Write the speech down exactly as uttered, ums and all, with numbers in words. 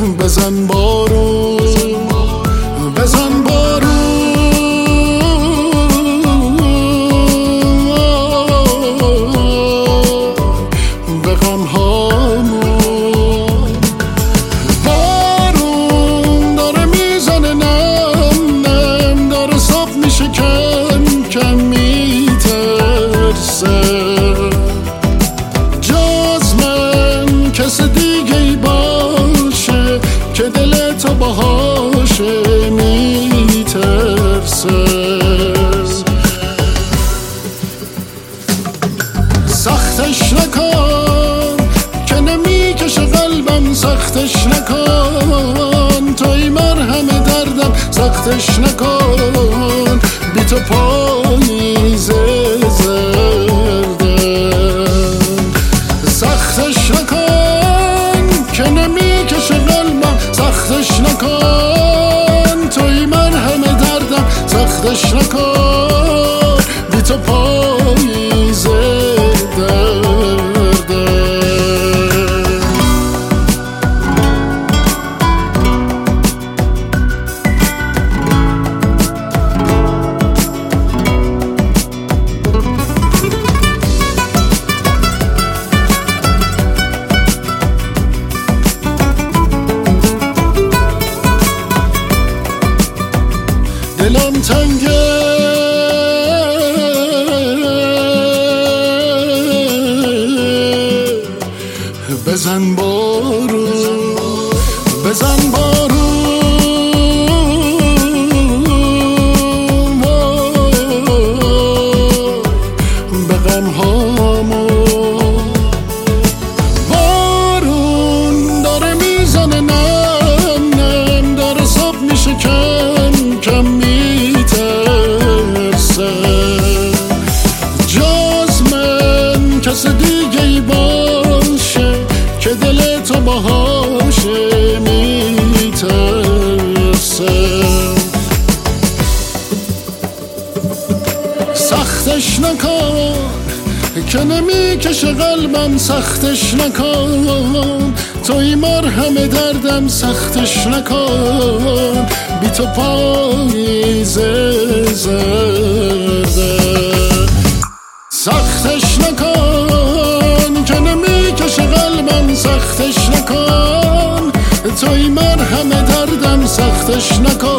بزن بارون بزن بارون به غم هامون. بارون داره میزنه نم نم، داره صاف میشه کم کم میترسه. جز من کس دیگه ای باشه که دل تو باهاشه میترسه. سختش نکن که نمیکشه قلبم، سختش نکن توی مرهم دردم، سختش نکن بی تو پاییز زرده. سختش نکن که نمیکشه قلبم، سختش نکن توی مرهم دردم، سختش نکن بی تو پاییز دلم تنگه بزن بارون بزن بارون به غم هامون. بارون داره میزنه نم نم، داره صاف میشه کم کم میترسه. جز من کس دیگه ای باشه که دل تو باهاشه میترسه. سختش نکن که نمیکشه قلبم، سختش نکن توی مرهم دردم، سختش نکن بی تو پاییز زرده. سختش نکن که نمیکشه قلبم، سختش نکن توی مرهم دردم، سختش نکن